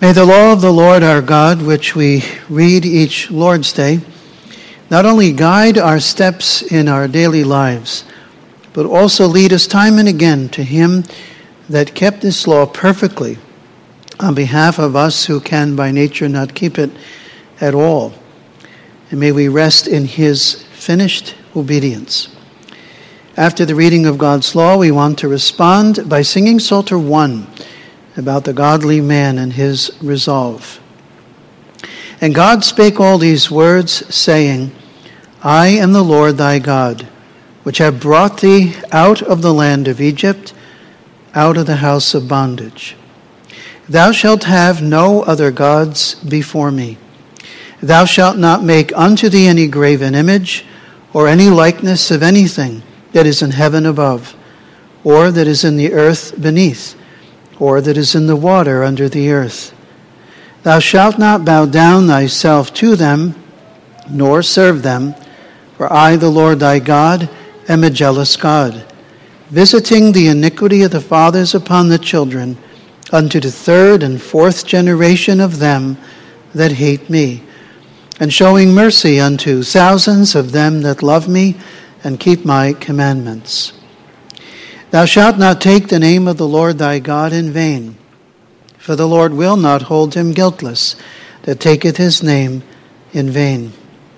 May the law of the Lord our God, which we read each Lord's Day, not only guide our steps in our daily lives, but also lead us time and again to Him that kept this law perfectly on behalf of us who can by nature not keep it at all. And may we rest in His finished obedience. After the reading of God's law, we want to respond by singing Psalter 1 about the godly man and his resolve. And God spake all these words, saying, I am the Lord thy God, which have brought thee out of the land of Egypt, out of the house of bondage. Thou shalt have no other gods before me. Thou shalt not make unto thee any graven image, or any likeness of anything that is in heaven above, or that is in the earth beneath, or that is in the water under the earth. Thou shalt not bow down thyself to them, nor serve them, for I, the Lord thy God, am a jealous God, visiting the iniquity of the fathers upon the children, unto the third and fourth generation of them that hate me, and showing mercy unto thousands of them that love me and keep my commandments. Thou shalt not take the name of the Lord thy God in vain, for the Lord will not hold him guiltless that taketh his name in vain.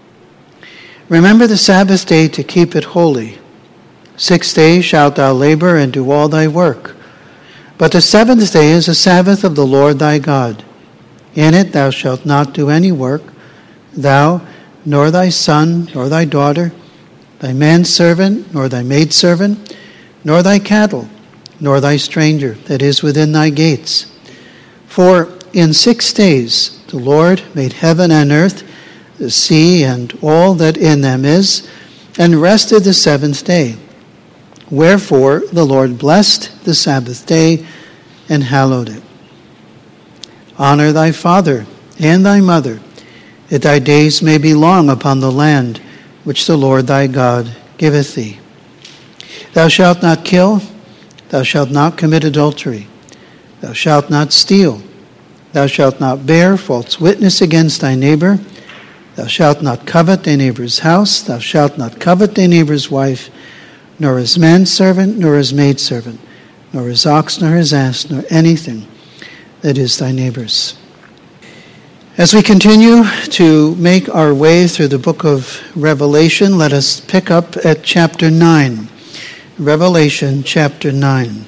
Remember the Sabbath day to keep it holy. 6 days shalt thou labor and do all thy work. But the seventh day is a Sabbath of the Lord thy God. In it thou shalt not do any work, thou, nor thy son, nor thy daughter, thy manservant, nor thy maidservant, nor thy cattle, nor thy stranger that is within thy gates. For in 6 days the Lord made heaven and earth, the sea, and all that in them is, and rested the seventh day. Wherefore the Lord blessed the Sabbath day and hallowed it. Honor thy father and thy mother, that thy days may be long upon the land which the Lord thy God giveth thee. Thou shalt not kill, thou shalt not commit adultery, thou shalt not steal, thou shalt not bear false witness against thy neighbor, thou shalt not covet thy neighbor's house, thou shalt not covet thy neighbor's wife, nor his manservant, nor his maidservant, nor his ox, nor his ass, nor anything that is thy neighbor's. As we continue to make our way through the book of Revelation, let us pick up at chapter 9. Revelation chapter 9.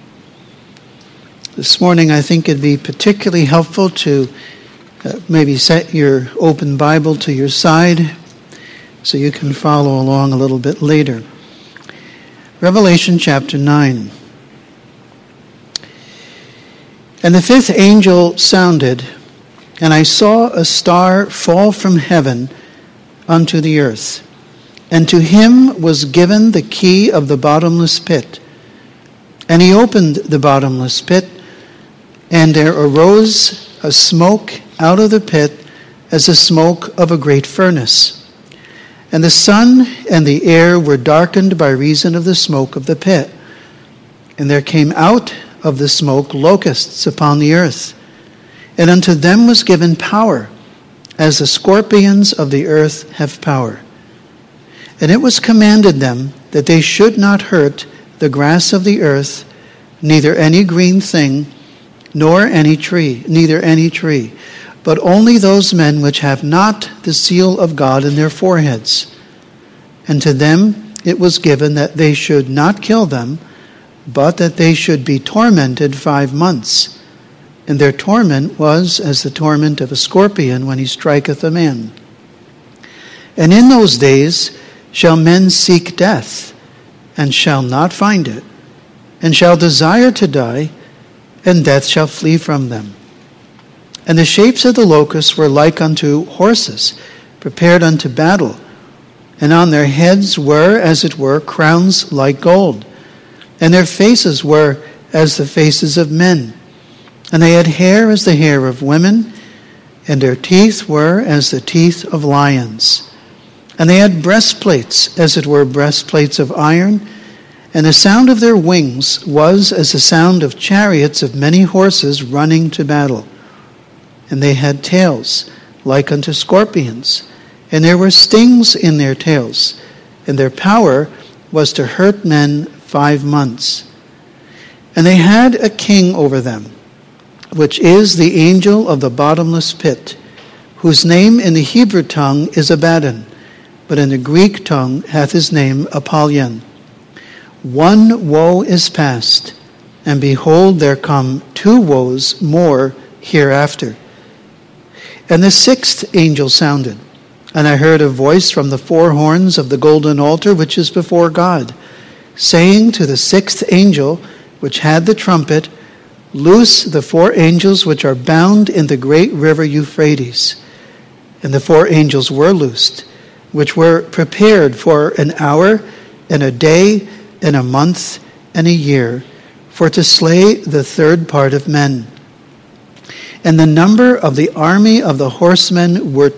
This morning I think it'd be particularly helpful to maybe set your open Bible to your side so you can follow along a little bit later. Revelation chapter 9. And the fifth angel sounded, and I saw a star fall from heaven unto the earth. And to him was given the key of the bottomless pit. And he opened the bottomless pit, and there arose a smoke out of the pit as the smoke of a great furnace. And the sun and the air were darkened by reason of the smoke of the pit. And there came out of the smoke locusts upon the earth. And unto them was given power, as the scorpions of the earth have power. And it was commanded them that they should not hurt the grass of the earth, neither any green thing, nor any tree, but only those men which have not the seal of God in their foreheads. And to them it was given that they should not kill them, but that they should be tormented 5 months. And their torment was as the torment of a scorpion when he striketh a man. And in those days shall men seek death, and shall not find it, and shall desire to die, and death shall flee from them. And the shapes of the locusts were like unto horses, prepared unto battle, and on their heads were, as it were, crowns like gold, and their faces were as the faces of men, and they had hair as the hair of women, and their teeth were as the teeth of lions. And they had breastplates, as it were breastplates of iron, and the sound of their wings was as the sound of chariots of many horses running to battle. and they had tails like unto scorpions, and there were stings in their tails, and their power was to hurt men 5 months. And they had a king over them, which is the angel of the bottomless pit, whose name in the Hebrew tongue is Abaddon, but in the Greek tongue hath his name Apollyon. One woe is past, and behold, there come 2 woes more hereafter. And the 6th angel sounded, and I heard a voice from the 4 horns of the golden altar which is before God, saying to the 6th angel which had the trumpet, Loose the 4 angels which are bound in the great river Euphrates. And the 4 angels were loosed, which were prepared for an hour, and a day, and a month, and a year, for to slay the 3rd part of men. And the number of the army of the horsemen were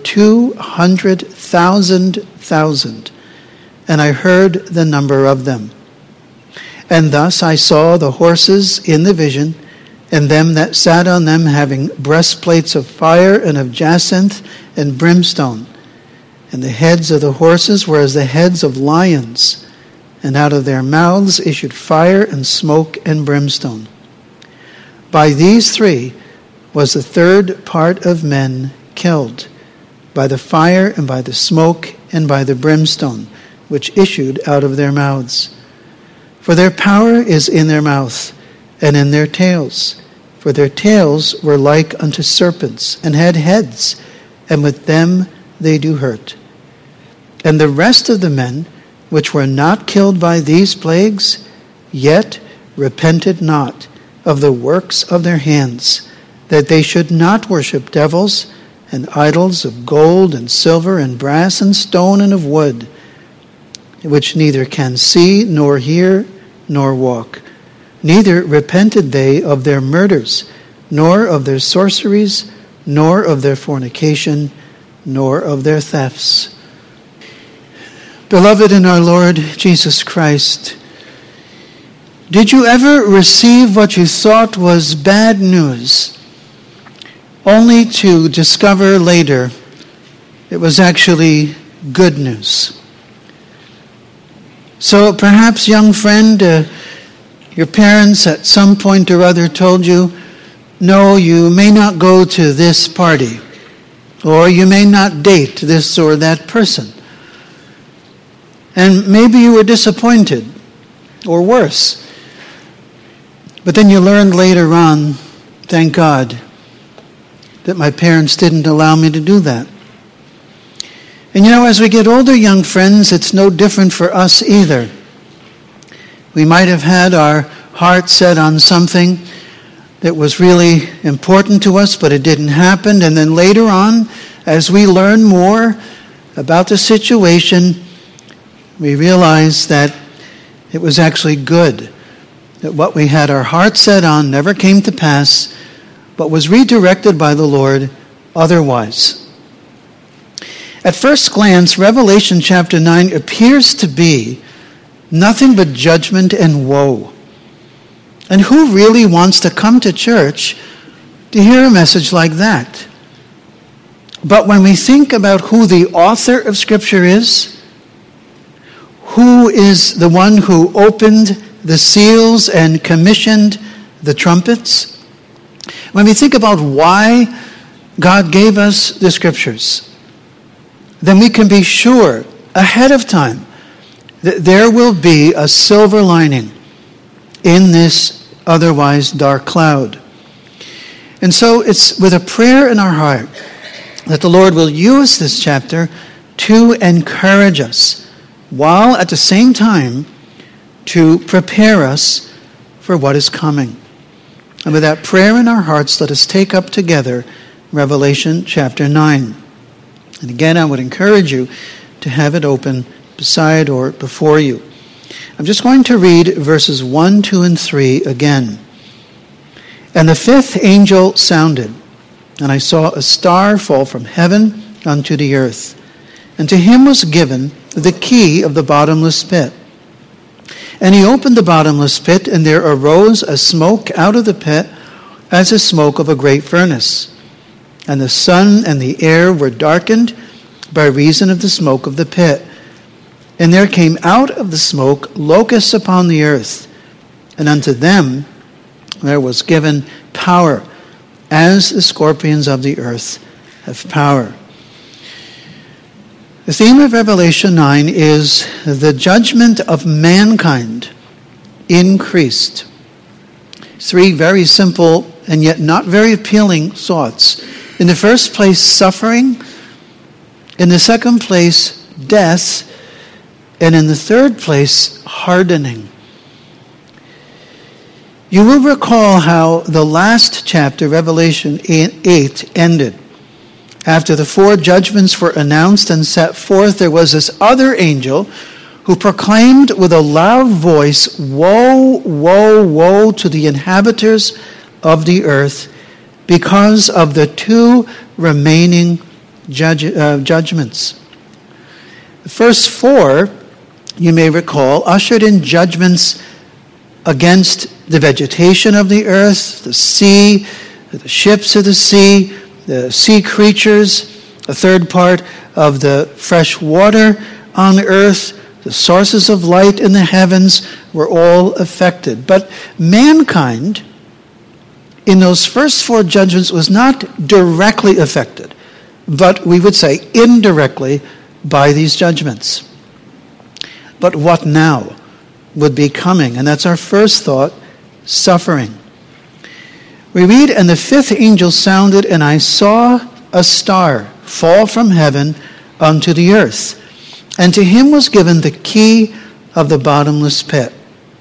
200,000, and I heard the number of them. And thus I saw the horses in the vision, and them that sat on them having breastplates of fire and of jacinth and brimstone. And the heads of the horses were as the heads of lions, and out of their mouths issued fire and smoke and brimstone. By these 3 was the 3rd part of men killed, by the fire and by the smoke and by the brimstone, which issued out of their mouths. For their power is in their mouth and in their tails. For their tails were like unto serpents, and had heads, and with them they do hurt. And the rest of the men, which were not killed by these plagues, yet repented not of the works of their hands, that they should not worship devils and idols of gold and silver and brass and stone and of wood, which neither can see nor hear nor walk. Neither repented they of their murders, nor of their sorceries, nor of their fornication, nor of their thefts. Beloved in our Lord Jesus Christ, did you ever receive what you thought was bad news, only to discover later it was actually good news? So perhaps, young friend, your parents at some point or other told you, no, you may not go to this party, or you may not date this or that person. And maybe you were disappointed, or worse. But then you learned later on, thank God, that my parents didn't allow me to do that. And as we get older, young friends, it's no different for us either. We might have had our heart set on something that was really important to us, but it didn't happen. And then later on, as we learn more about the situation, we realize that it was actually good, that what we had our heart set on never came to pass, but was redirected by the Lord otherwise. At first glance, Revelation chapter 9 appears to be nothing but judgment and woe. And who really wants to come to church to hear a message like that? But when we think about who the author of Scripture is, who is the one who opened the seals and commissioned the trumpets, when we think about why God gave us the Scriptures, then we can be sure ahead of time that there will be a silver lining in this otherwise dark cloud. And so it's with a prayer in our heart that the Lord will use this chapter to encourage us, while at the same time to prepare us for what is coming. And with that prayer in our hearts, let us take up together Revelation chapter 9. And again, I would encourage you to have it open beside or before you. I'm just going to read verses 1, 2, and 3 again. And the 5th angel sounded, and I saw a star fall from heaven unto the earth. And to him was given the key of the bottomless pit. And he opened the bottomless pit, and there arose a smoke out of the pit as the smoke of a great furnace. and the sun and the air were darkened by reason of the smoke of the pit. And there came out of the smoke locusts upon the earth, and unto them there was given power, as the scorpions of the earth have power. The theme of Revelation 9 is the judgment of mankind increased. 3 very simple and yet not very appealing thoughts. In the first place, suffering. In the second place, death. And in the third place, hardening. You will recall how the last chapter, Revelation 8, ended. After the 4 judgments were announced and set forth, there was this other angel who proclaimed with a loud voice, "Woe, woe, woe to the inhabitants of the earth, because of the 2 remaining judgments." The first 4, you may recall, ushered in judgments against the vegetation of the earth, the sea, the ships of the sea creatures, a third part of the fresh water on earth, the sources of light in the heavens were all affected. But mankind, in those first 4 judgments, was not directly affected, but we would say indirectly by these judgments. But what now would be coming? And that's our first thought, suffering. We read, "And the 5th angel sounded, and I saw a star fall from heaven unto the earth. And to him was given the key of the bottomless pit."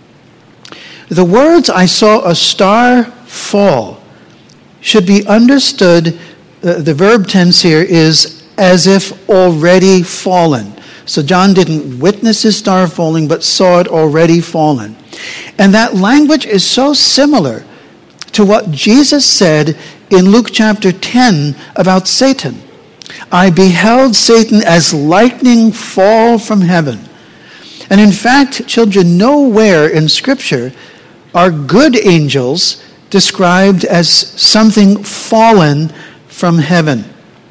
The words, "I saw a star fall," should be understood, the verb tense here is as if already fallen. So John didn't witness his star falling, but saw it already fallen. And that language is so similar to what Jesus said in Luke chapter 10 about Satan. "I beheld Satan as lightning fall from heaven." And in fact, children, nowhere in Scripture are good angels described as something fallen from heaven.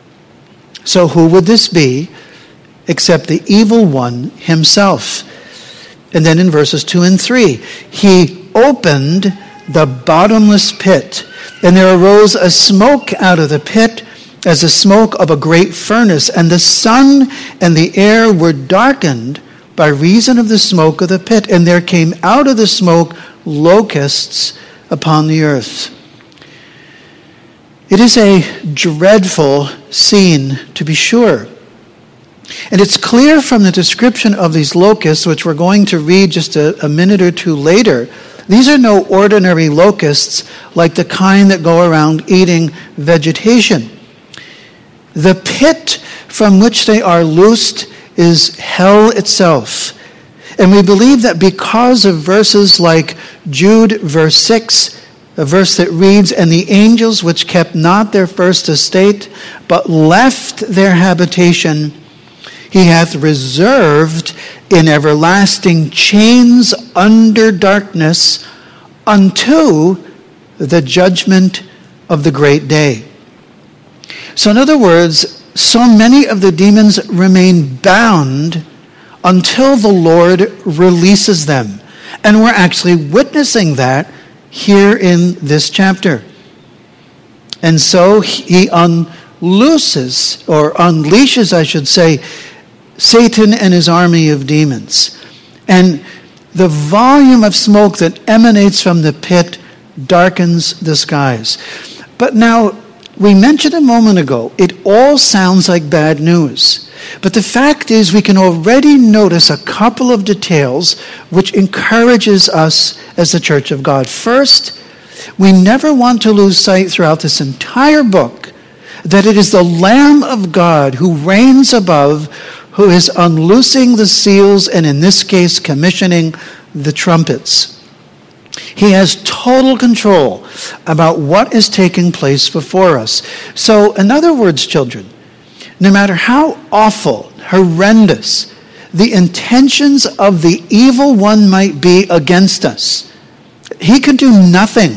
So who would this be except the evil one himself? And then in verses 2 and 3, "He opened the bottomless pit, and there arose a smoke out of the pit as the smoke of a great furnace, and the sun and the air were darkened by reason of the smoke of the pit, and there came out of the smoke locusts upon the earth." It is a dreadful scene, to be sure. And it's clear from the description of these locusts, which we're going to read just a minute or two later, these are no ordinary locusts like the kind that go around eating vegetation. The pit from which they are loosed is hell itself. And we believe that because of verses like Jude verse 6, a verse that reads, "And the angels which kept not their first estate, but left their habitation, he hath reserved in everlasting chains under darkness unto the judgment of the great day." So in other words, so many of the demons remain bound until the Lord releases them. And we're actually witnessing that here in this chapter. And so he unleashes, I should say, Satan and his army of demons. And the volume of smoke that emanates from the pit darkens the skies. But now, we mentioned a moment ago, it all sounds like bad news. But the fact is, we can already notice a couple of details which encourages us as the Church of God. First, we never want to lose sight throughout this entire book that it is the Lamb of God who reigns above, who is unloosing the seals, and in this case, commissioning the trumpets. He has total control about what is taking place before us. So, in other words, children, no matter how awful, horrendous the intentions of the evil one might be against us, he can do nothing.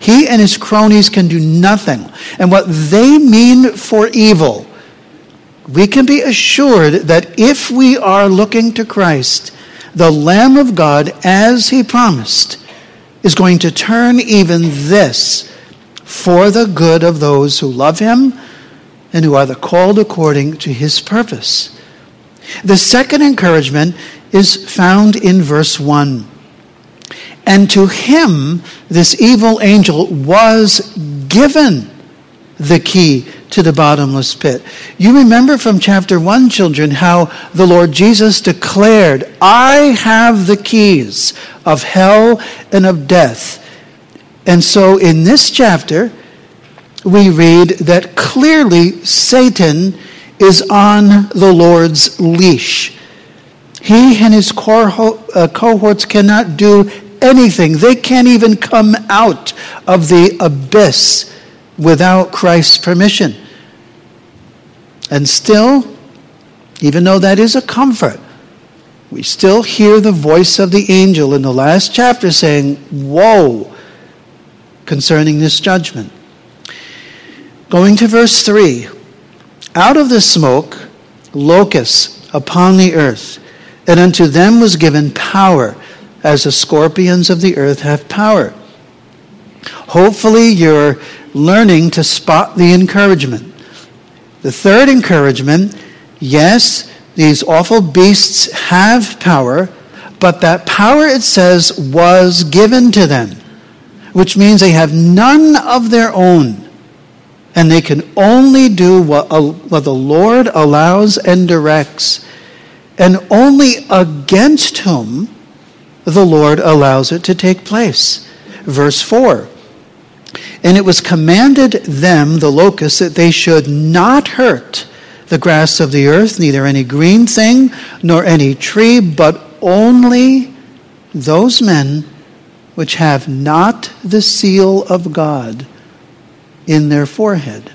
He and his cronies can do nothing. And what they mean for evil, we can be assured that if we are looking to Christ, the Lamb of God, as he promised, is going to turn even this for the good of those who love him and who are the called according to his purpose. The second encouragement is found in verse 1. And to him, this evil angel, was given the key to the bottomless pit. You remember from chapter 1, children, how the Lord Jesus declared, I have the keys of hell and of death. And so in this chapter, we read that clearly Satan is on the Lord's leash. He and his cohorts cannot do anything. They can't even come out of the abyss without Christ's permission. And still, even though that is a comfort, we still hear the voice of the angel in the last chapter saying, woe, concerning this judgment. Going to verse 3, out of the smoke, locusts upon the earth, and unto them was given power, as the scorpions of the earth have power. Hopefully you're learning to spot the encouragement. The third encouragement, yes, these awful beasts have power, but that power, it says, was given to them, which means they have none of their own, and they can only do what the Lord allows and directs, and only against whom the Lord allows it to take place. Verse 4, and it was commanded them, the locusts, that they should not hurt the grass of the earth, neither any green thing, nor any tree, but only those men which have not the seal of God in their forehead.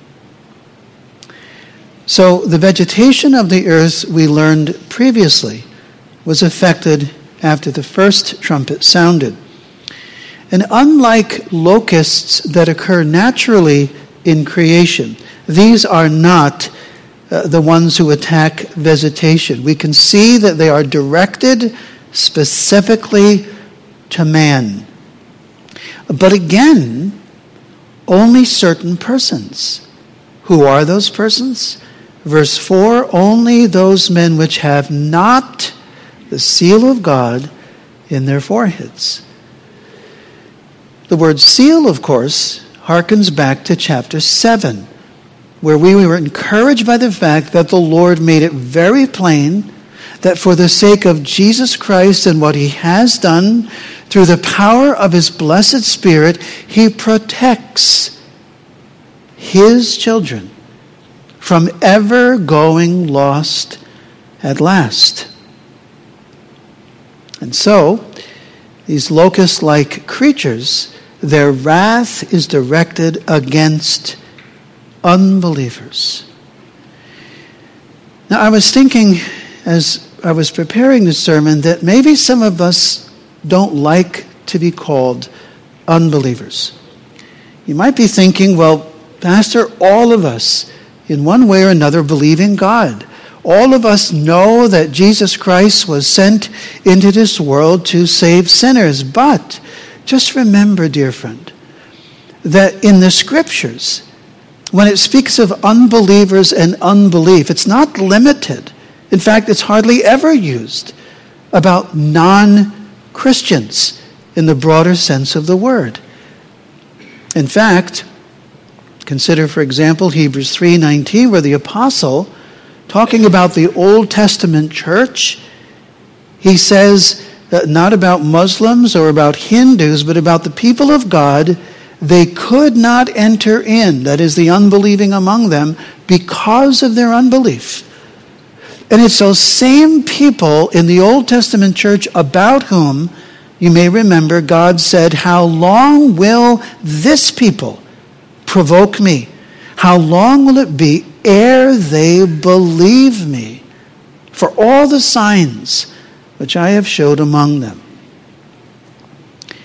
So the vegetation of the earth, we learned previously, was affected after the first trumpet sounded. And unlike locusts that occur naturally in creation, these are not the ones who attack vegetation. We can see that they are directed specifically to man. But again, only certain persons. Who are those persons? Verse 4, only those men which have not the seal of God in their foreheads. The word seal, of course, harkens back to chapter 7, where we were encouraged by the fact that the Lord made it very plain that for the sake of Jesus Christ and what he has done, through the power of his blessed Spirit, he protects his children from ever going lost at last. And so, these locust-like creatures, their wrath is directed against unbelievers. Now, I was thinking as I was preparing this sermon that maybe some of us don't like to be called unbelievers. You might be thinking, well, Pastor, all of us, in one way or another, believe in God. All of us know that Jesus Christ was sent into this world to save sinners. But just remember, dear friend, that in the Scriptures, when it speaks of unbelievers and unbelief, it's not limited. In fact, it's hardly ever used about non-Christians in the broader sense of the word. In fact, consider, for example, Hebrews 3:19, where the apostle, talking about the Old Testament church, he says not about Muslims or about Hindus, but about the people of God, they could not enter in, that is, the unbelieving among them, because of their unbelief. And it's those same people in the Old Testament church about whom, you may remember, God said, how long will this people provoke me? How long will it be ere they believe me for all the signs which I have showed among them?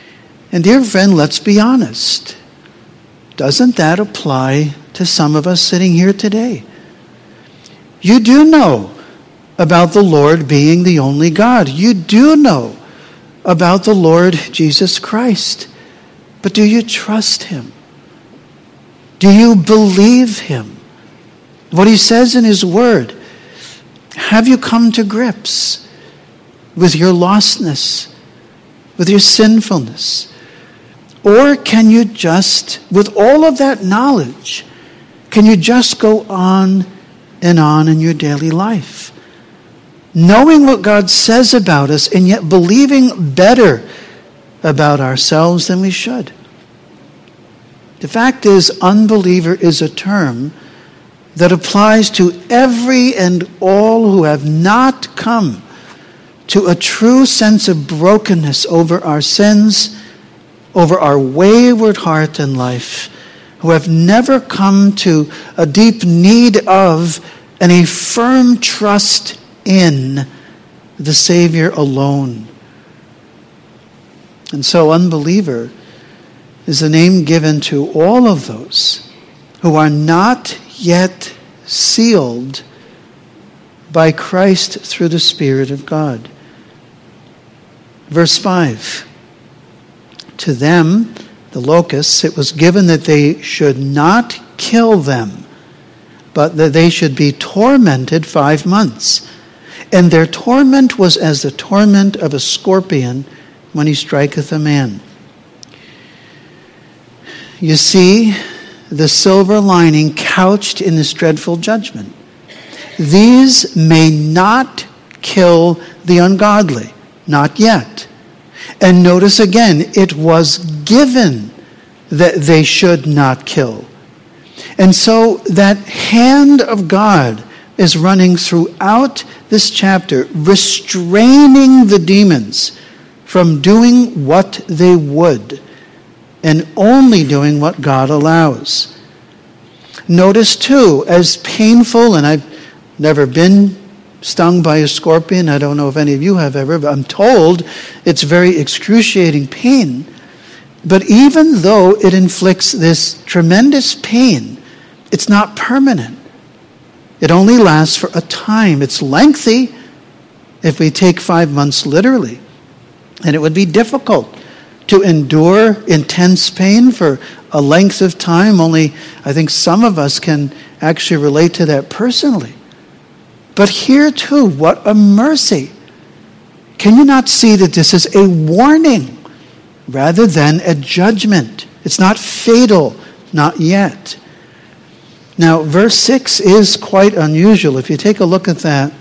And dear friend, let's be honest. Doesn't that apply to some of us sitting here today? You do know about the Lord being the only God. You do know about the Lord Jesus Christ. But do you trust him? Do you believe him? What he says in his word? Have you come to grips with your lostness, with your sinfulness? Or can you just, with all of that knowledge, can you just go on in your daily life? Knowing what God says about us and yet believing better about ourselves than we should. The fact is, unbeliever is a term that applies to every and all who have not come to a true sense of brokenness over our sins, over our wayward heart and life, who have never come to a deep need of and a firm trust in the Savior alone. And so unbeliever is the name given to all of those who are not yet sealed by Christ through the Spirit of God. Verse 5. To them, the locusts, it was given that they should not kill them, but that they should be tormented 5 months. And their torment was as the torment of a scorpion when he striketh a man. You see the silver lining couched in this dreadful judgment. These may not kill the ungodly, not yet. And notice again, it was given that they should not kill. And so that hand of God is running throughout this chapter, restraining the demons from doing what they would and only doing what God allows. Notice too, as painful, and I've never been stung by a scorpion. I don't know if any of you have ever, but I'm told it's very excruciating pain. But even though it inflicts this tremendous pain, it's not permanent. It only lasts for a time. It's lengthy if we take 5 months literally. And it would be difficult to endure intense pain for a length of time. Only I think some of us can actually relate to that personally. But here too, what a mercy. Can you not see that this is a warning rather than a judgment? It's not fatal, not yet. Now, verse 6 is quite unusual. If you take a look at that,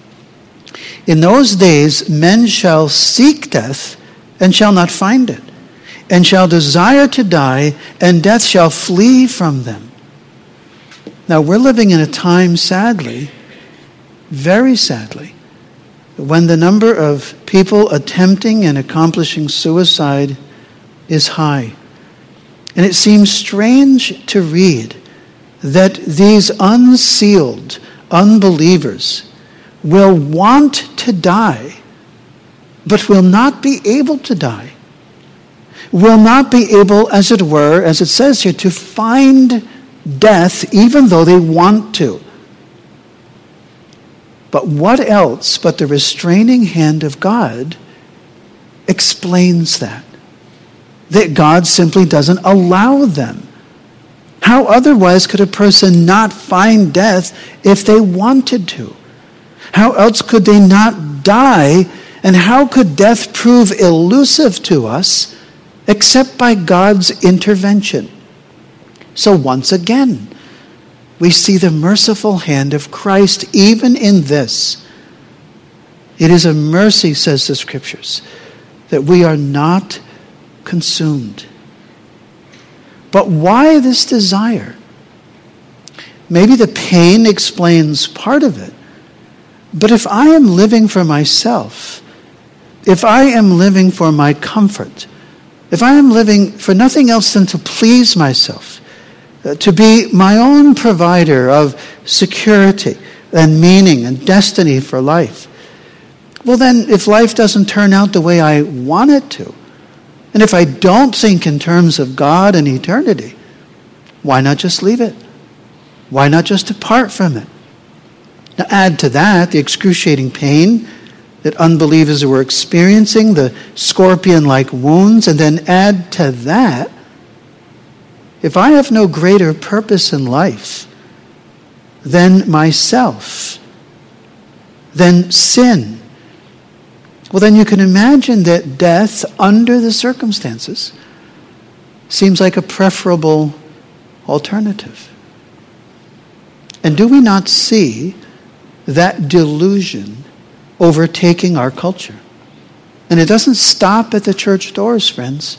in those days men shall seek death and shall not find it, and shall desire to die, and death shall flee from them. Now, we're living in a time, sadly, very sadly, when the number of people attempting and accomplishing suicide is high. And it seems strange to read that these unsealed unbelievers will want to die, but will not be able to die. Will not be able, as it were, as it says here, to find death even though they want to. But what else but the restraining hand of God explains that? That God simply doesn't allow them. How otherwise could a person not find death if they wanted to? How else could they not die? And how could death prove elusive to us except by God's intervention? So once again, we see the merciful hand of Christ even in this. It is a mercy, says the Scriptures, that we are not consumed. But why this desire? Maybe the pain explains part of it. But if I am living for myself, if I am living for my comfort, if I am living for nothing else than to please myself, to be my own provider of security and meaning and destiny for life, well then, if life doesn't turn out the way I want it to, And if I don't think in terms of God and eternity, why not just leave it? Why not just depart from it? Now add to that the excruciating pain that unbelievers were experiencing, the scorpion-like wounds, and then add to that, if I have no greater purpose in life than myself, than sin, well, then you can imagine that death, under the circumstances, seems like a preferable alternative. And do we not see that delusion overtaking our culture? And it doesn't stop at the church doors, friends.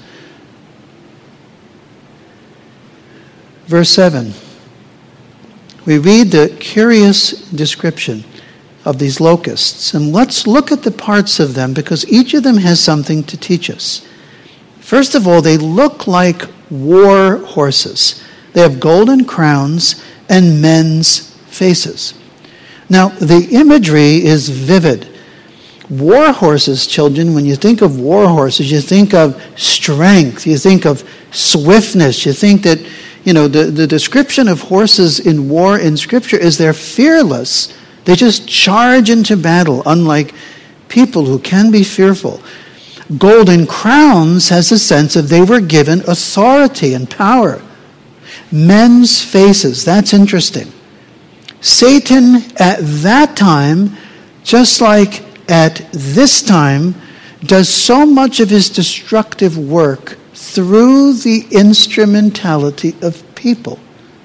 Verse 7. We read the curious description of these locusts. And let's look at the parts of them, because each of them has something to teach us. First of all, they look like war horses. They have golden crowns and men's faces. Now, the imagery is vivid. War horses, children, when you think of war horses, you think of strength, you think of swiftness, you think that, the description of horses in war in Scripture is they're fearless. They just charge into battle, unlike people who can be fearful. Golden crowns has a sense of they were given authority and power. Men's faces, that's interesting. Satan at that time, just like at this time, does so much of his destructive work through the instrumentality of people.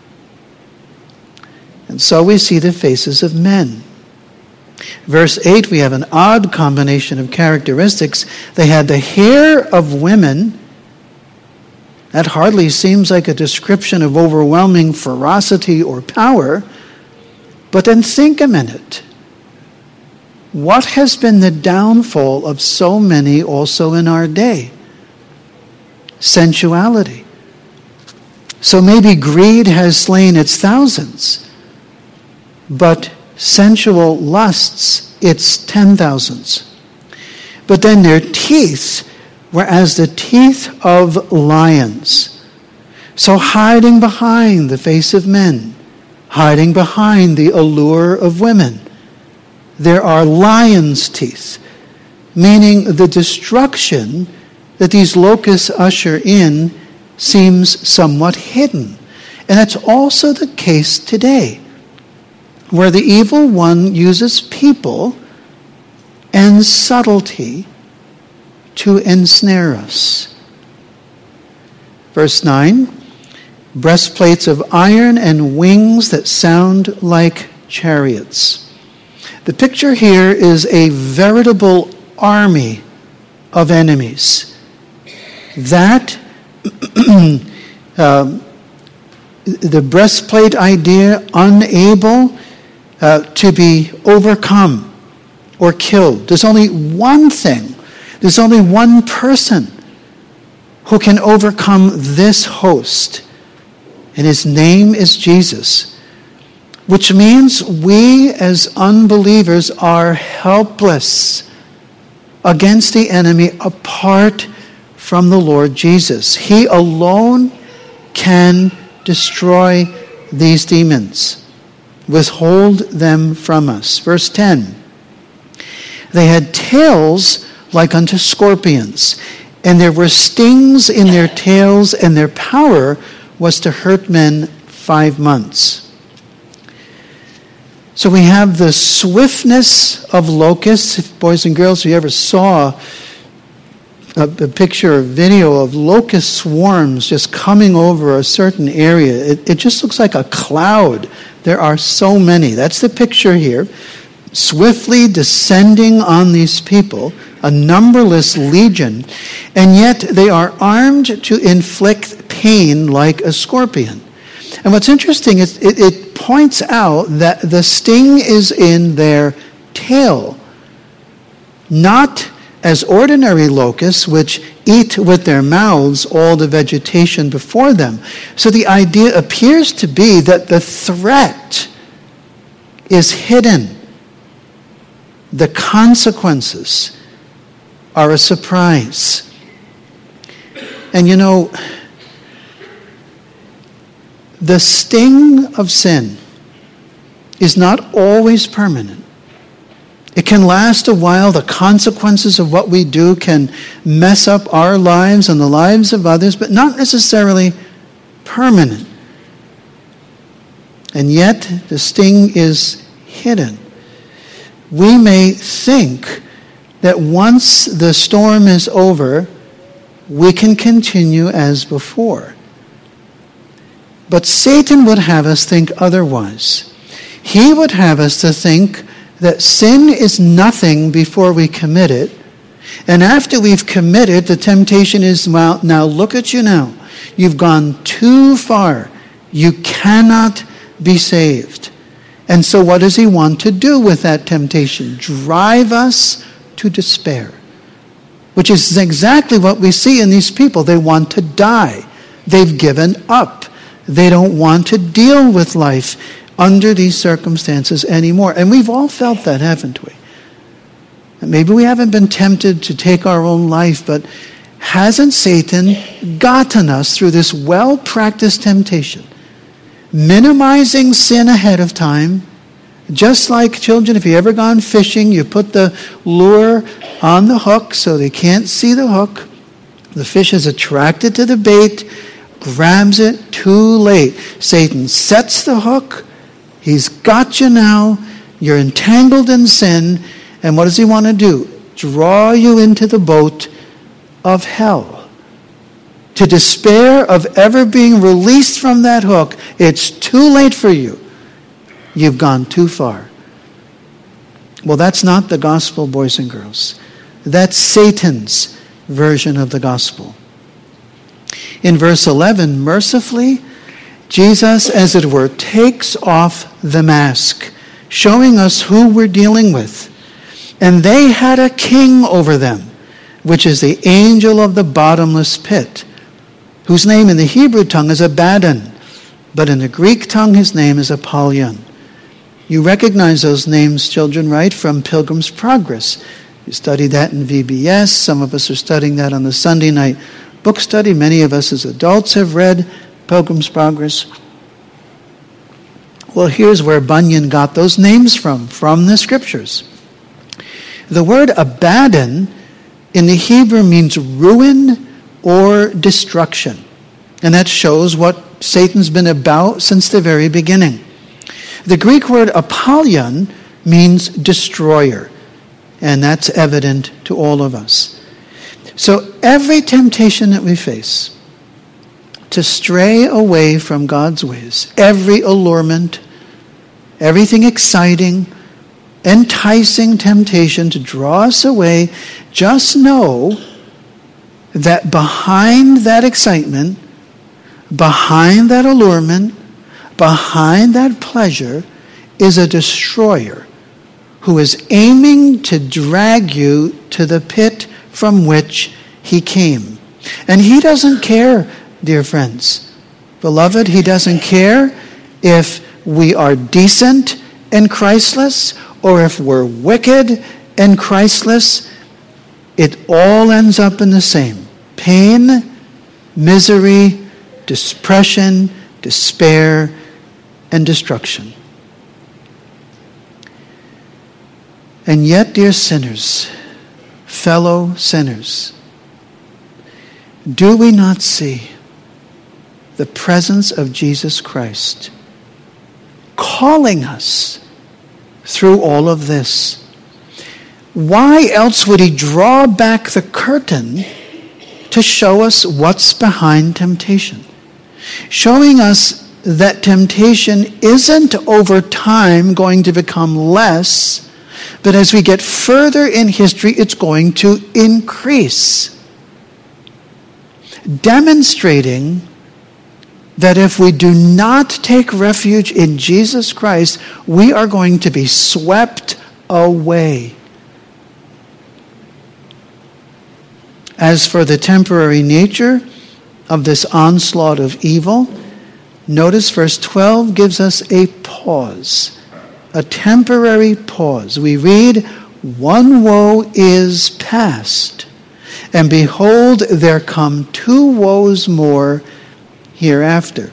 And so we see the faces of men. Verse 8, we have an odd combination of characteristics. They had the hair of women. That hardly seems like a description of overwhelming ferocity or power. But then think a minute. What has been the downfall of so many also in our day? Sensuality. So maybe greed has slain its thousands, but sensual lusts its 10,000s. But then their teeth were as the teeth of lions. So hiding behind the face of men, hiding behind the allure of women, there are lions' teeth, meaning the destruction that these locusts usher in seems somewhat hidden. And that's also the case today, where the evil one uses people and subtlety to ensnare us. Verse 9, breastplates of iron and wings that sound like chariots. The picture here is a veritable army of enemies. That, the breastplate idea, unable to be overcome or killed. There's only one thing, there's only one person who can overcome this host, and his name is Jesus, which means we as unbelievers are helpless against the enemy apart from the Lord Jesus. He alone can destroy these demons, withhold them from us. Verse 10, they had tails like unto scorpions, and there were stings in their tails, and their power was to hurt men 5 months. So we have the swiftness of locusts. Boys and girls, if you ever saw a picture or video of locust swarms just coming over a certain area, it just looks like a cloud. There are so many. That's the picture here. Swiftly descending on these people, a numberless legion, and yet they are armed to inflict pain like a scorpion. And what's interesting is it points out that the sting is in their tail, not as ordinary locusts, which eat with their mouths all the vegetation before them. So the idea appears to be that the threat is hidden. The consequences are a surprise. And the sting of sin is not always permanent. It can last a while. The consequences of what we do can mess up our lives and the lives of others, but not necessarily permanent. And yet, the sting is hidden. We may think that once the storm is over, we can continue as before. But Satan would have us think otherwise. He would have us to think that sin is nothing before we commit it. And after we've committed, the temptation is, well, now look at you now. You've gone too far. You cannot be saved. And so what does he want to do with that temptation? Drive us to despair. Which is exactly what we see in these people. They want to die. They've given up. They don't want to deal with life under these circumstances anymore. And we've all felt that, haven't we? And maybe we haven't been tempted to take our own life, but hasn't Satan gotten us through this well-practiced temptation? Minimizing sin ahead of time. Just like children, if you've ever gone fishing, you put the lure on the hook so they can't see the hook. The fish is attracted to the bait, grabs it, too late. Satan sets the hook. He's got you now. You're entangled in sin. And what does he want to do? Draw you into the boat of hell. To despair of ever being released from that hook. It's too late for you. You've gone too far. Well, that's not the gospel, boys and girls. That's Satan's version of the gospel. In verse 11, mercifully, Jesus, as it were, takes off the mask, showing us who we're dealing with. And they had a king over them, which is the angel of the bottomless pit, whose name in the Hebrew tongue is Abaddon, but in the Greek tongue his name is Apollyon. You recognize those names, children, right, from Pilgrim's Progress. You studied that in VBS. Some of us are studying that on the Sunday night book study. Many of us as adults have read Pilgrim's Progress. Well, here's where Bunyan got those names from the scriptures. The word Abaddon in the Hebrew means ruin or destruction. And that shows what Satan's been about since the very beginning. The Greek word Apollyon means destroyer. And that's evident to all of us. So every temptation that we face to stray away from God's ways, every allurement, everything exciting, enticing temptation to draw us away, just know that behind that excitement, behind that allurement, behind that pleasure is a destroyer who is aiming to drag you to the pit from which he came. And he doesn't care, dear friends. Beloved, he doesn't care if we are decent and Christless or if we're wicked and Christless. It all ends up in the same. Pain, misery, depression, despair, and destruction. And yet, dear sinners, fellow sinners, do we not see the presence of Jesus Christ calling us through all of this? Why else would he draw back the curtain to show us what's behind temptation? Showing us that temptation isn't over time going to become less, but as we get further in history, it's going to increase. Demonstrating that if we do not take refuge in Jesus Christ, we are going to be swept away. As for the temporary nature of this onslaught of evil, notice verse 12 gives us a pause, a temporary pause. We read, one woe is past. And behold, there come 2 woes more hereafter.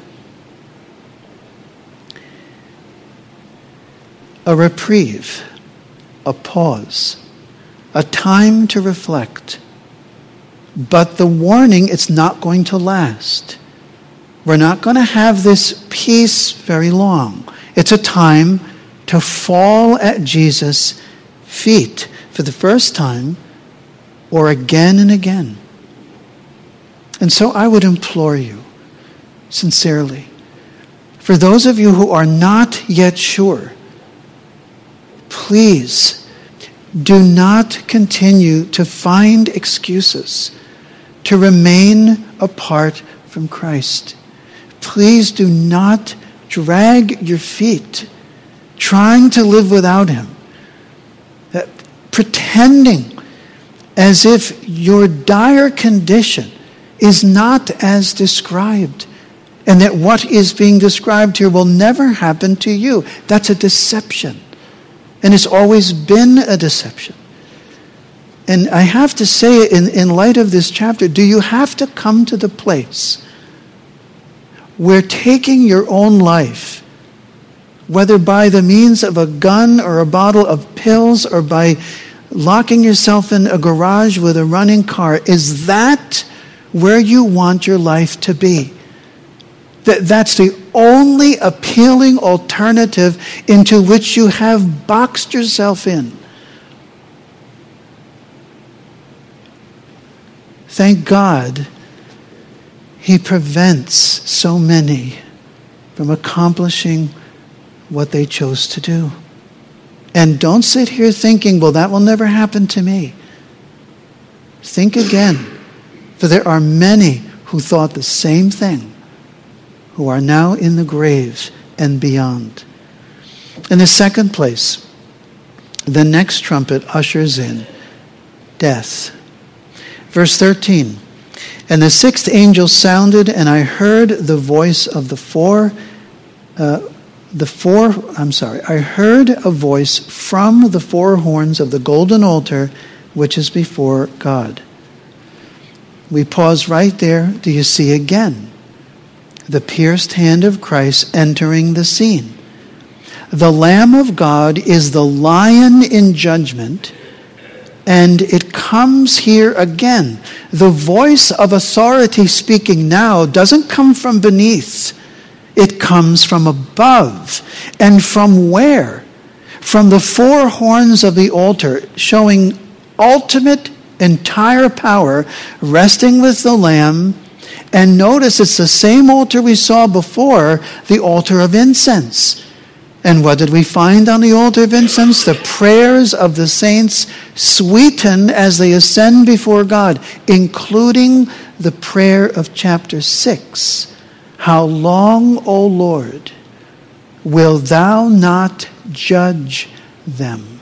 A reprieve, a pause, a time to reflect. But the warning, it's not going to last. We're not going to have this peace very long. It's a time to fall at Jesus' feet for the first time or again and again. And so I would implore you, sincerely, for those of you who are not yet sure, please do not continue to find excuses to remain apart from Christ. Please do not drag your feet trying to live without him, pretending as if your dire condition is not as described, and that what is being described here will never happen to you. That's a deception. And it's always been a deception. And I have to say, in light of this chapter, do you have to come to the place where taking your own life, whether by the means of a gun or a bottle of pills or by locking yourself in a garage with a running car, is that where you want your life to be? That's the only appealing alternative into which you have boxed yourself in. Thank God, he prevents so many from accomplishing what they chose to do. And don't sit here thinking, well, that will never happen to me. Think again, for there are many who thought the same thing, who are now in the grave and beyond. In the second place, the next trumpet ushers in death. Verse 13, and the 6th angel sounded, and I heard the voice of I heard a voice from the 4 horns of the golden altar, which is before God. We pause right there. Do you see again the pierced hand of Christ entering the scene? The Lamb of God is the lion in judgment, and it comes here again. The voice of authority speaking now doesn't come from beneath. It comes from above. And from where? From the 4 horns of the altar, showing ultimate, entire power, resting with the Lamb. And notice it's the same altar we saw before, the altar of incense. And what did we find on the altar of incense? The prayers of the saints sweeten as they ascend before God, including the prayer of chapter 6. How long, O Lord, will thou not judge them?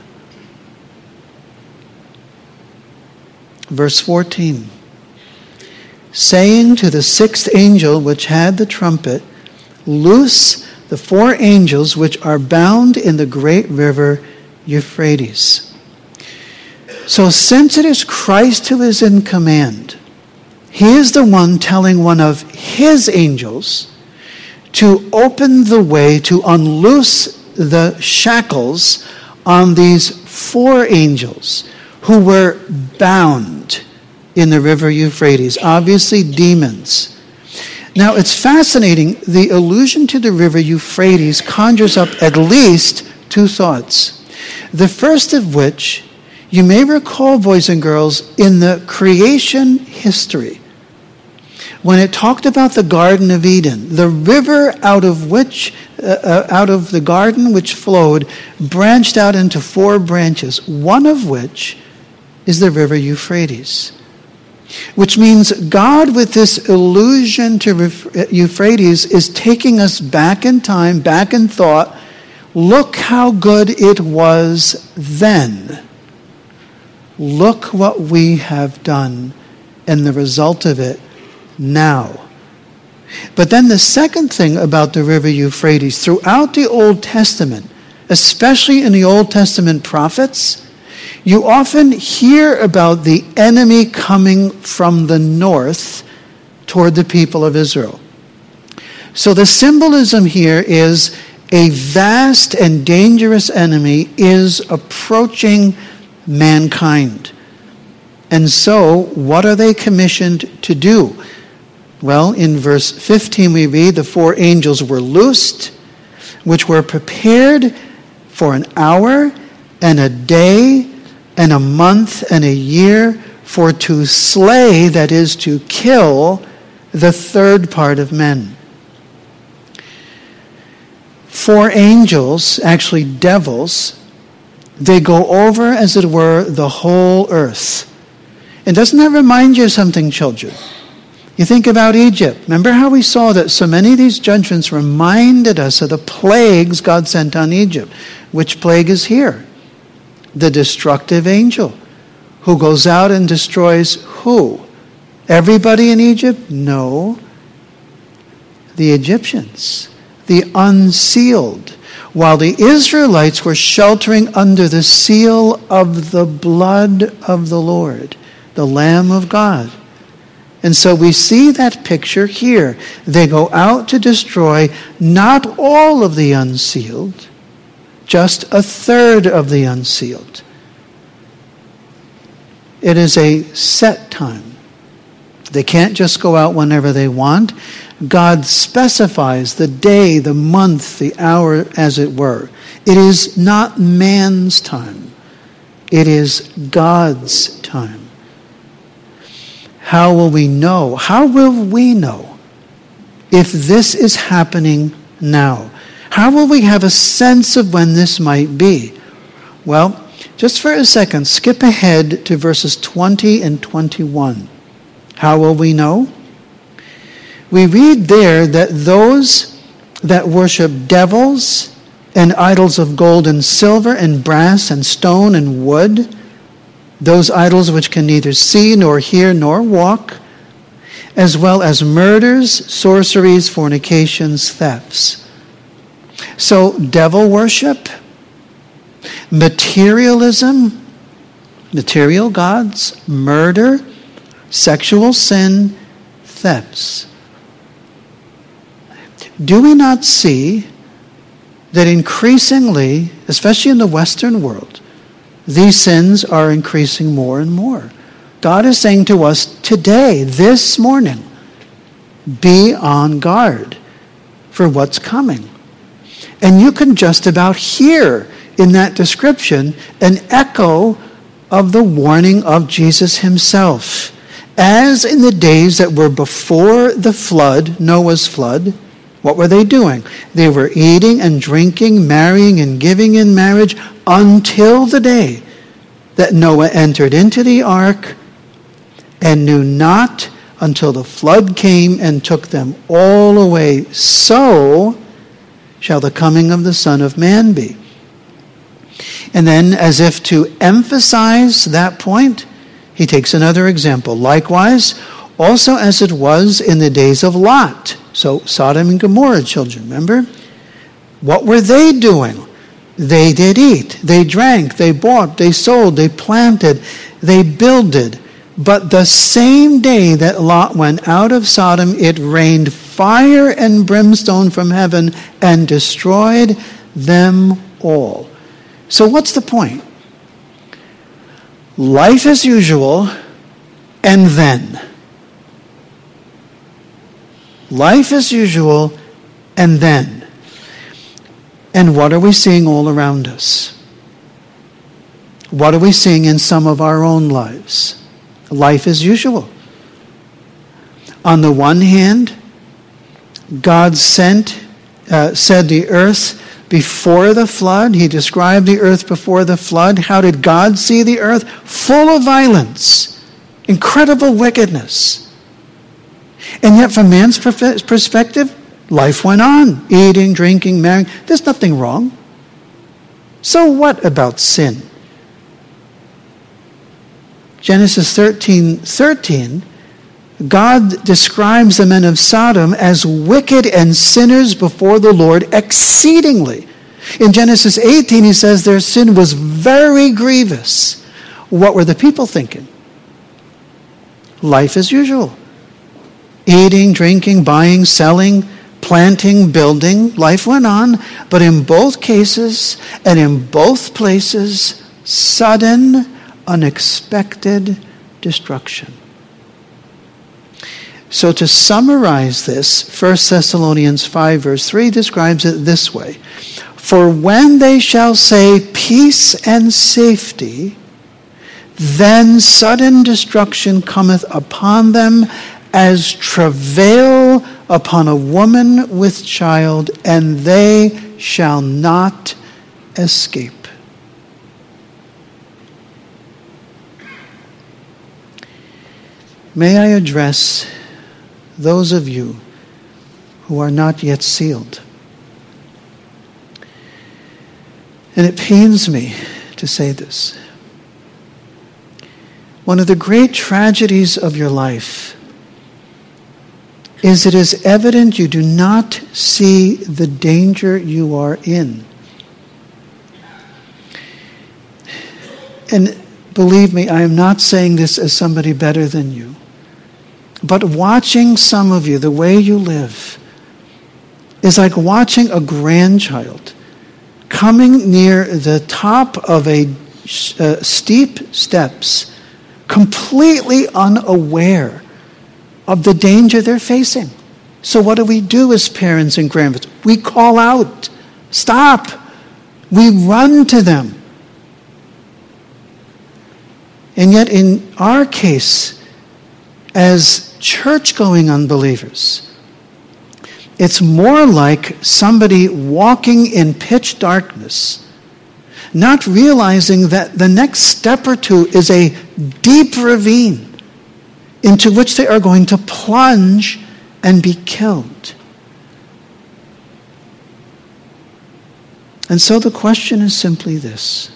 Verse 14. Saying to the 6th angel which had the trumpet, loose the 4 angels which are bound in the great river Euphrates. So since it is Christ who is in command, he is the one telling one of his angels to open the way, to unloose the shackles on these 4 angels who were bound in the river Euphrates, obviously demons. Now it's fascinating, the allusion to the river Euphrates conjures up at least 2 thoughts. The first of which, you may recall, boys and girls, in the creation history, when it talked about the Garden of Eden, the river out of the garden which flowed branched out into 4 branches, one of which is the river Euphrates. Which means God, with this allusion to Euphrates, is taking us back in time, back in thought. Look how good it was then. Look what we have done and the result of it now. But then the second thing about the river Euphrates, throughout the Old Testament, especially in the Old Testament prophets, You often hear about the enemy coming from the north toward the people of Israel. So the symbolism here is a vast and dangerous enemy is approaching mankind. And so, what are they commissioned to do? Well, in verse 15 we read, the 4 angels were loosed, which were prepared for an hour and a day and a month and a year for to slay, that is, to kill the third part of men. 4 angels, actually devils, they go over, as it were, the whole earth. And doesn't that remind you of something, children? You think about Egypt. Remember how we saw that so many of these judgments reminded us of the plagues God sent on Egypt. Which plague is here? The destructive angel, who goes out and destroys who? Everybody in Egypt? No. The Egyptians. The unsealed. While the Israelites were sheltering under the seal of the blood of the Lord, the Lamb of God. And so we see that picture here. They go out to destroy not all of the unsealed, just a third of the unsealed. It is a set time. They can't just go out whenever they want. God specifies the day, the month, the hour, as it were. It is not man's time. It is God's time. How will we know? How will we know if this is happening now? How will we have a sense of when this might be? Well, just for a second, skip ahead to verses 20 and 21. How will we know? We read there that those that worship devils and idols of gold and silver and brass and stone and wood, those idols which can neither see nor hear nor walk, as well as murders, sorceries, fornications, thefts. So devil worship, materialism, material gods, murder, sexual sin, thefts. Do we not see that increasingly, especially in the Western world, these sins are increasing more and more? God is saying to us today, this morning, be on guard for what's coming. And you can just about hear in that description an echo of the warning of Jesus himself. As in the days that were before the flood, Noah's flood, what were they doing? They were eating and drinking, marrying and giving in marriage until the day that Noah entered into the ark and knew not until the flood came and took them all away. So shall the coming of the Son of Man be. And then, as if to emphasize that point, he takes another example. Likewise, also as it was in the days of Lot. So Sodom and Gomorrah, children, remember? What were they doing? They did eat, they drank, they bought, they sold, they planted, they builded. But the same day that Lot went out of Sodom, it rained fire and brimstone from heaven and destroyed them all. So what's the point? Life as usual, and then. Life as usual, and then. And what are we seeing all around us? What are we seeing in some of our own lives? Life as usual. On the one hand, God said the earth before the flood. He described the earth before the flood. How did God see the earth? Full of violence, incredible wickedness. And yet from man's perspective, life went on. Eating, drinking, marrying. There's nothing wrong. So what about sin? Genesis 13:13, God describes the men of Sodom as wicked and sinners before the Lord exceedingly. In Genesis 18, he says their sin was very grievous. What were the people thinking? Life as usual. Eating, drinking, buying, selling, planting, building. Life went on. But in both cases and in both places, sudden, unexpected destruction. So to summarize this, 1 Thessalonians 5 verse 3 describes it this way. For when they shall say peace and safety, then sudden destruction cometh upon them as travail upon a woman with child, and they shall not escape. May I address those of you who are not yet sealed? And it pains me to say this. One of the great tragedies of your life is it is evident you do not see the danger you are in. And believe me, I am not saying this as somebody better than you. But watching some of you, the way you live, is like watching a grandchild coming near the top of a steep steps, completely unaware of the danger they're facing. So what do we do as parents and grandparents? We call out, stop. We run to them. And yet in our case, as church-going unbelievers, it's more like somebody walking in pitch darkness, not realizing that the next step or two is a deep ravine into which they are going to plunge and be killed. And so the question is simply this: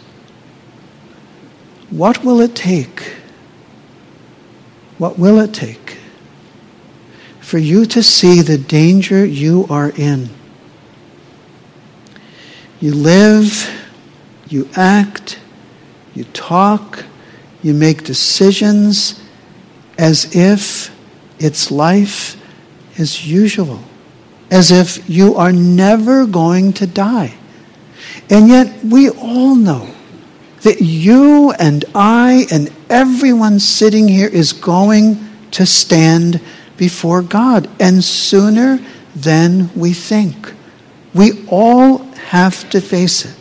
what will it take? What will it take for you to see the danger you are in? You live, you act, you talk, you make decisions as if it's life as usual, as if you are never going to die. And yet we all know that you and I and everyone sitting here is going to stand before God, and sooner than we think. We all have to face it.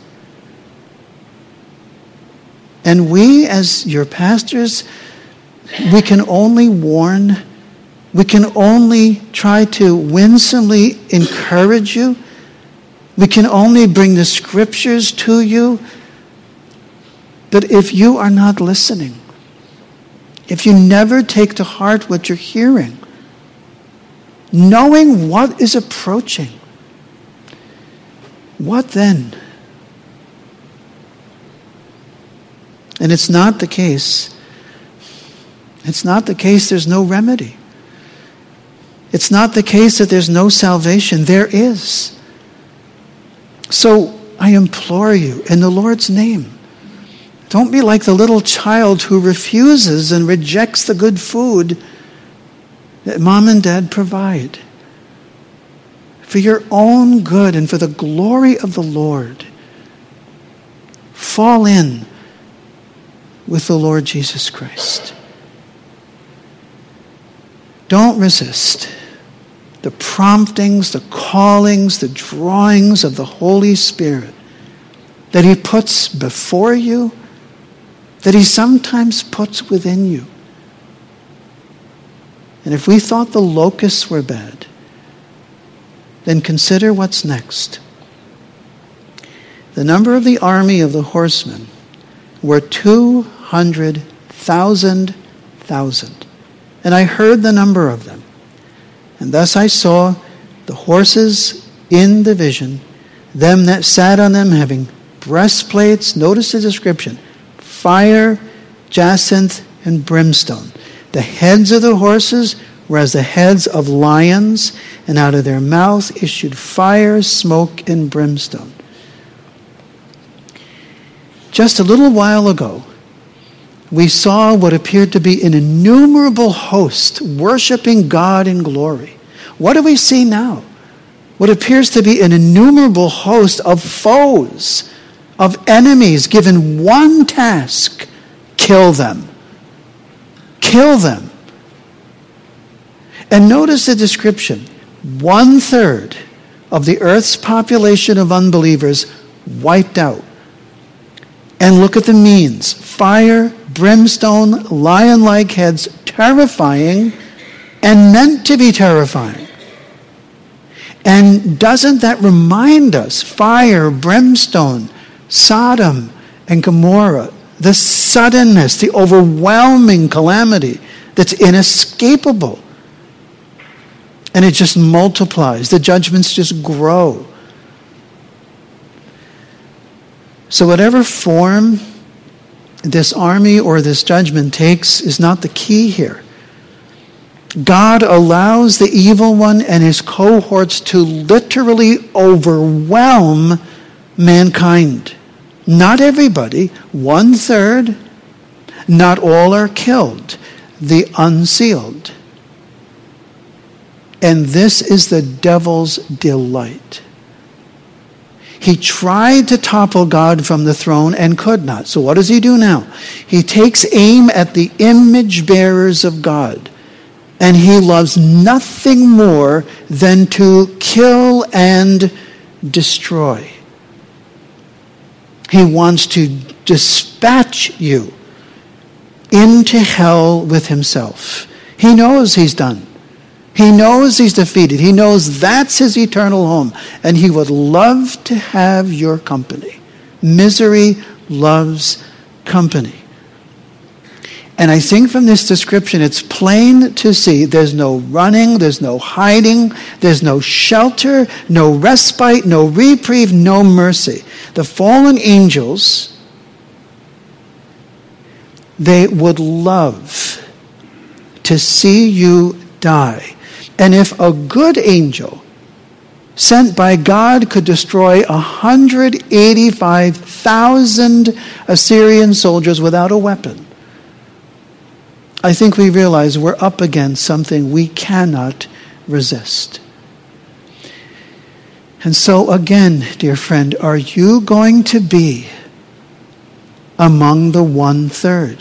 And we, as your pastors, we can only warn, we can only try to winsomely encourage you, we can only bring the scriptures to you. But if you are not listening, if you never take to heart what you're hearing, knowing what is approaching, what then? And it's not the case. It's not the case there's no remedy. It's not the case that there's no salvation. There is. So I implore you, in the Lord's name, don't be like the little child who refuses and rejects the good food that mom and dad provide. For your own good and for the glory of the Lord, fall in with the Lord Jesus Christ. Don't resist the promptings, the callings, the drawings of the Holy Spirit that He puts before you, that He sometimes puts within you. And if we thought the locusts were bad, then consider what's next. The number of the army of the horsemen were 200,000. And I heard the number of them. And thus I saw the horses in the vision, them that sat on them having breastplates, notice the description, fire, jacinth, and brimstone. The heads of the horses were as the heads of lions, and out of their mouth issued fire, smoke, and brimstone. Just a little while ago, we saw what appeared to be an innumerable host worshiping God in glory. What do we see now? What appears to be an innumerable host of foes, of enemies given one task: kill them. Kill them. And notice the description. 1/3 of the earth's population of unbelievers wiped out. And look at the means: fire, brimstone, lion-like heads, terrifying and meant to be terrifying. And doesn't that remind us, fire, brimstone, Sodom and Gomorrah, the suddenness, the overwhelming calamity that's inescapable. And it just multiplies. The judgments just grow. So whatever form this army or this judgment takes is not the key here. God allows the evil one and his cohorts to literally overwhelm mankind. Not everybody, 1/3. Not all are killed, the unsealed. And this is the devil's delight. He tried to topple God from the throne and could not. So what does he do now? He takes aim at the image bearers of God. And he loves nothing more than to kill and destroy. He wants to dispatch you into hell with himself. He knows he's done. He knows he's defeated. He knows that's his eternal home. And he would love to have your company. Misery loves company. And I think from this description, it's plain to see there's no running, there's no hiding, there's no shelter, no respite, no reprieve, no mercy. The fallen angels, they would love to see you die. And if a good angel sent by God could destroy 185,000 Assyrian soldiers without a weapon, I think we realize we're up against something we cannot resist. And so again, dear friend, are you going to be among the 1/3?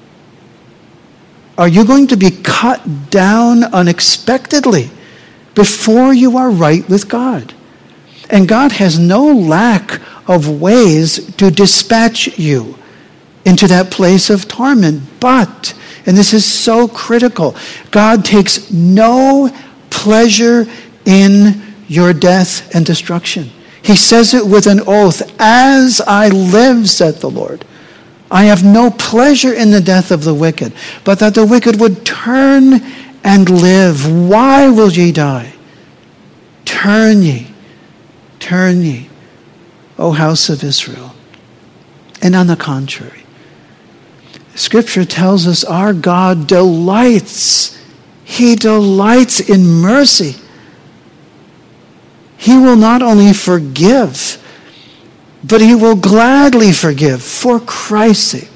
Are you going to be cut down unexpectedly before you are right with God? And God has no lack of ways to dispatch you into that place of torment. But, and this is so critical, God takes no pleasure in your death and destruction. He says it with an oath, "As I live, saith the Lord, I have no pleasure in the death of the wicked, but that the wicked would turn and live. Why will ye die? Turn ye, O house of Israel." And on the contrary, Scripture tells us our God delights. He delights in mercy. He will not only forgive, but he will gladly forgive for Christ's sake.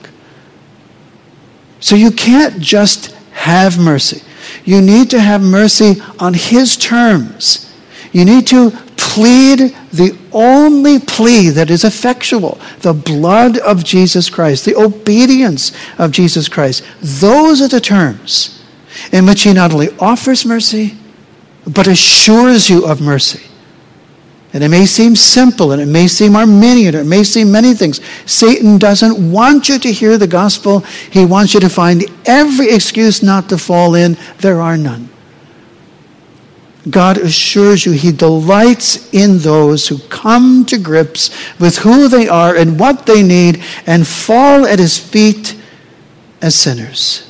So you can't just have mercy. You need to have mercy on his terms. You need to plead the only plea that is effectual, the blood of Jesus Christ, the obedience of Jesus Christ. Those are the terms in which he not only offers mercy, but assures you of mercy. And it may seem simple, and it may seem Arminian, or it may seem many things. Satan doesn't want you to hear the gospel. He wants you to find every excuse not to fall in. There are none. God assures you he delights in those who come to grips with who they are and what they need and fall at his feet as sinners.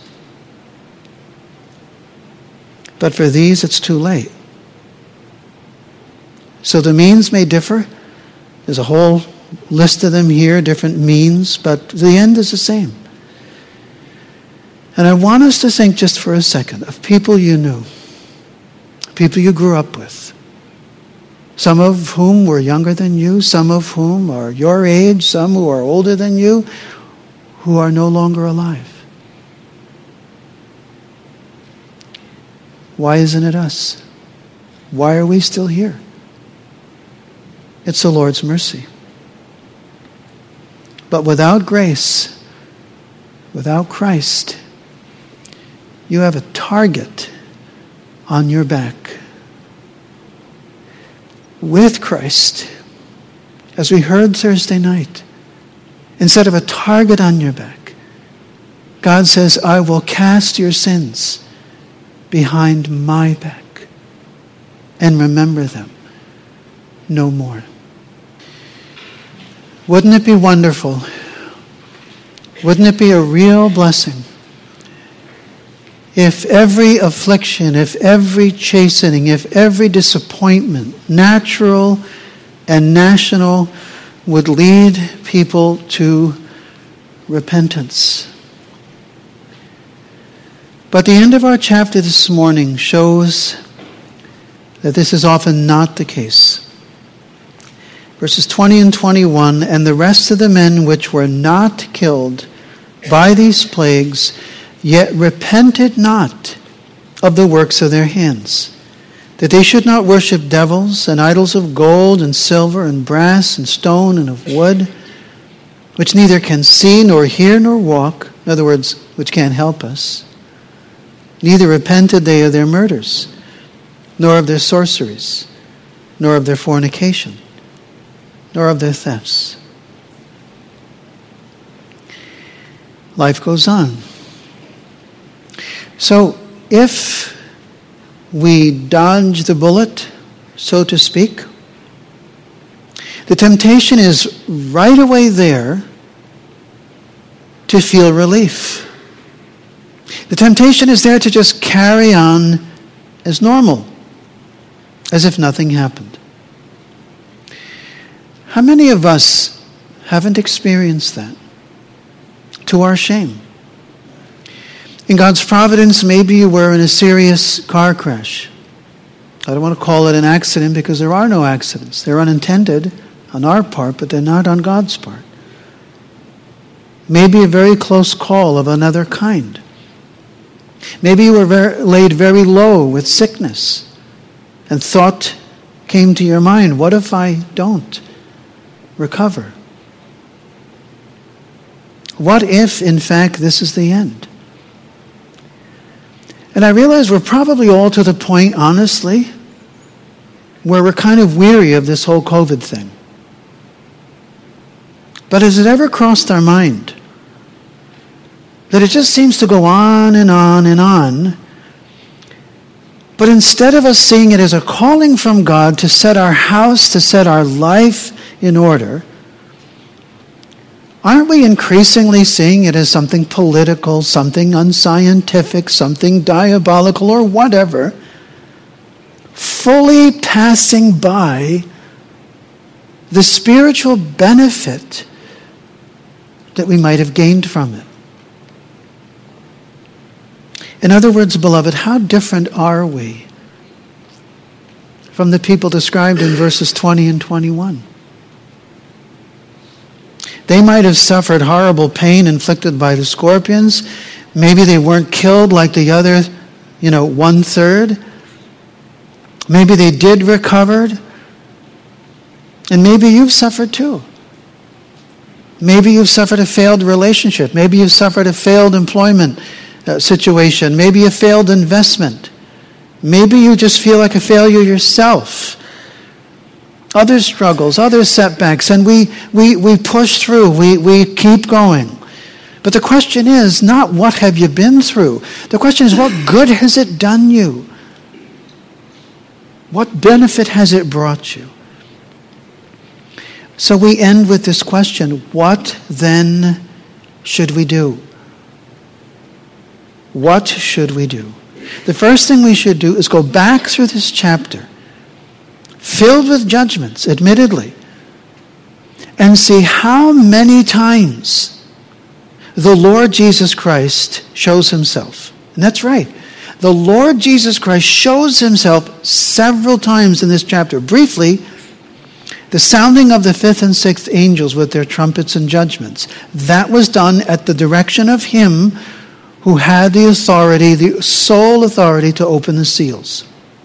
But for these, it's too late. So the means may differ. There's a whole list of them here, different means, but the end is the same. And I want us to think just for a second of people you knew, people you grew up with, some of whom were younger than you, some of whom are your age, some who are older than you, who are no longer alive. Why isn't it us? Why are we still here? It's the Lord's mercy. But without grace, without Christ, you have a target on your back. With Christ, as we heard Thursday night, instead of a target on your back, God says, I will cast your sins behind my back and remember them no more. Wouldn't it be wonderful? Wouldn't it be a real blessing if every affliction, if every chastening, if every disappointment, natural and national, would lead people to repentance? But the end of our chapter this morning shows that this is often not the case. Verses 20 and 21, and the rest of the men which were not killed by these plagues, yet repented not of the works of their hands, that they should not worship devils and idols of gold and silver and brass and stone and of wood, which neither can see nor hear nor walk, in other words, which can't help us. Neither repented they of their murders, nor of their sorceries, nor of their fornication, nor of their thefts. Life goes on. So if we dodge the bullet, so to speak, the temptation is right away there to feel relief. The temptation is there to just carry on as normal, as if nothing happened. How many of us haven't experienced that? To our shame. In God's providence, maybe you were in a serious car crash. I don't want to call it an accident because there are no accidents. They're unintended on our part, but they're not on God's part. Maybe a very close call of another kind. Maybe you were laid very low with sickness and thought came to your mind, what if I don't recover? What if, in fact, this is the end? And I realize we're probably all to the point, honestly, where we're kind of weary of this whole COVID thing. But has it ever crossed our mind that it just seems to go on and on and on? But instead of us seeing it as a calling from God to set our house, to set our life in order, aren't we increasingly seeing it as something political, something unscientific, something diabolical, or whatever, fully passing by the spiritual benefit that we might have gained from it? In other words, beloved, how different are we from the people described in verses 20 and 21? They might have suffered horrible pain inflicted by the scorpions. Maybe they weren't killed like the other, 1/3. Maybe they did recover. And maybe you've suffered too. Maybe you've suffered a failed relationship. Maybe you've suffered a failed employment situation. Maybe a failed investment. Maybe you just feel like a failure yourself. Other struggles, other setbacks, and we push through, we keep going. But the question is not what have you been through. The question is what good has it done you? What benefit has it brought you? So we end with this question, what then should we do? What should we do? The first thing we should do is go back through this chapter, filled with judgments, admittedly, and see how many times the Lord Jesus Christ shows himself. And that's right. The Lord Jesus Christ shows himself several times in this chapter. Briefly, The sounding of the fifth and sixth angels with their trumpets and judgments. That was done at the direction of him who had the authority, the sole authority to open the seals.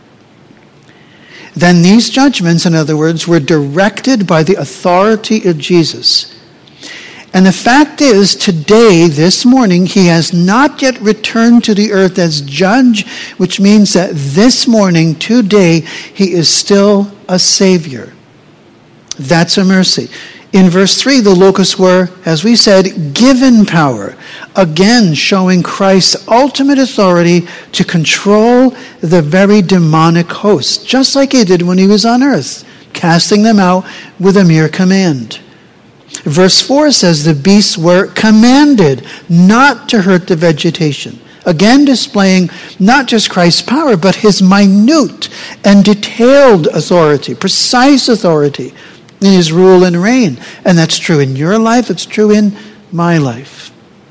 Then these judgments, in other words, were directed by the authority of Jesus. And the fact is, today, this morning, he has not yet returned to the earth as judge, which means that this morning, today, he is still a Savior. That's a mercy. In verse 3, the locusts were, as we said, given power, again showing Christ's ultimate authority to control the very demonic host, just like he did when he was on earth, casting them out with a mere command. Verse 4 says the beasts were commanded not to hurt the vegetation, again displaying not just Christ's power, but his minute and detailed authority, precise authority in his rule and reign. And that's true in your life, it's true in my life.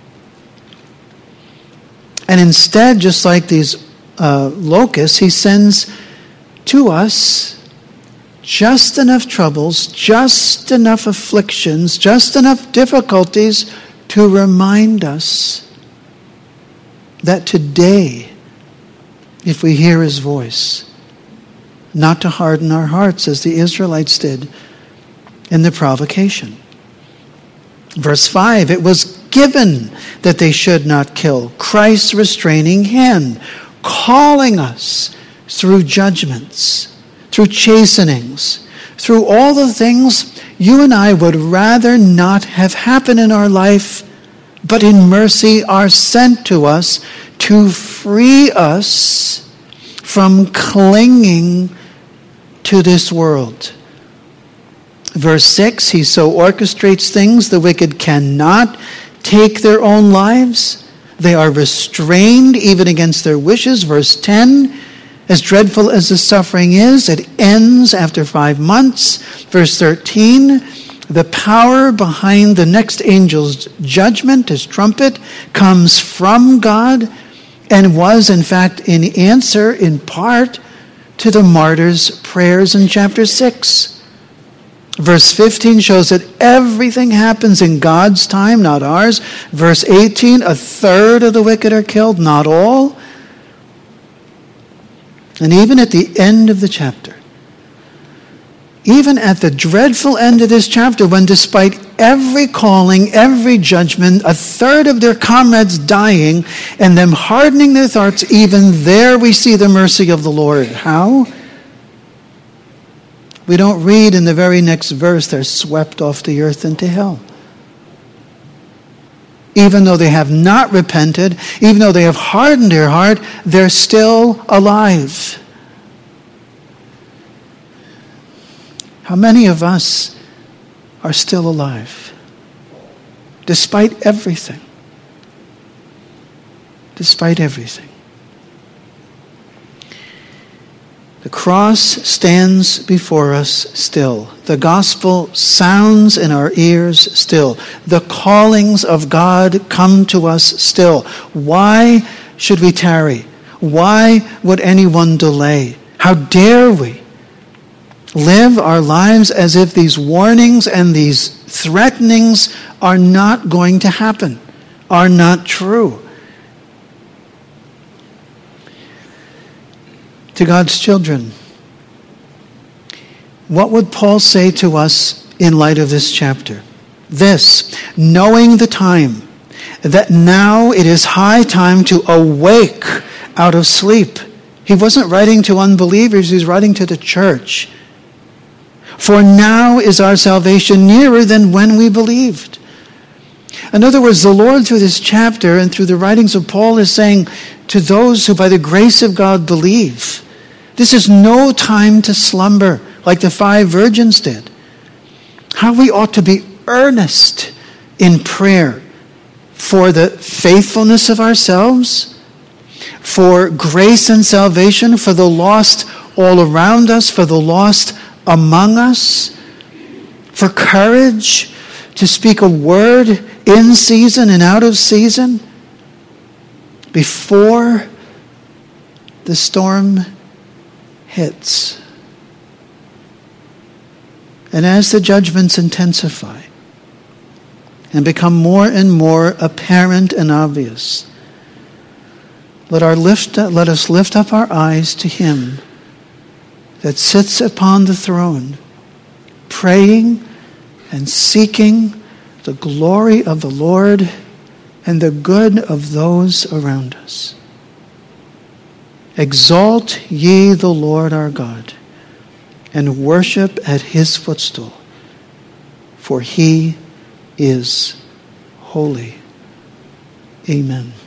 And instead, just like these locusts, he sends to us just enough troubles, just enough afflictions, just enough difficulties to remind us that today, if we hear his voice, not to harden our hearts as the Israelites did in the provocation. Verse 5, it was given that they should not kill. Christ's restraining hand, calling us through judgments, through chastenings, through all the things you and I would rather not have happen in our life, but in mercy are sent to us to free us from clinging to this world. Verse 6, he so orchestrates things the wicked cannot take their own lives. They are restrained even against their wishes. Verse 10, as dreadful as the suffering is, it ends after 5 months. Verse 13, the power behind the next angel's judgment, his trumpet, comes from God and was in fact in answer in part to the martyrs' prayers in chapter 6. Verse 15 shows that everything happens in God's time, not ours. Verse 18, a third of the wicked are killed, not all. And even at the end of the chapter, even at the dreadful end of this chapter, when despite every calling, every judgment, a third of their comrades dying and them hardening their hearts, even there we see the mercy of the Lord. How? We don't read in the very next verse, they're swept off the earth into hell. Even though they have not repented, even though they have hardened their heart, they're still alive. How many of us are still alive? Despite everything. Despite everything. The cross stands before us still. The gospel sounds in our ears still. The callings of God come to us still. Why should we tarry? Why would anyone delay? How dare we live our lives as if these warnings and these threatenings are not going to happen, are not true? To God's children, what would Paul say to us in light of this chapter? This, knowing the time, that now it is high time to awake out of sleep. He wasn't writing to unbelievers, he was writing to the church. For now is our salvation nearer than when we believed. In other words, the Lord through this chapter and through the writings of Paul is saying to those who by the grace of God believe, this is no time to slumber like the 5 virgins did. How we ought to be earnest in prayer for the faithfulness of ourselves, for grace and salvation for the lost all around us, for the lost among us, for courage to speak a word in season and out of season before the storm hits. And as the judgments intensify and become more and more apparent and obvious, let us lift up our eyes to him that sits upon the throne, praying and seeking the glory of the Lord and the good of those around us. Exalt ye the Lord our God, and worship at his footstool, for he is holy. Amen.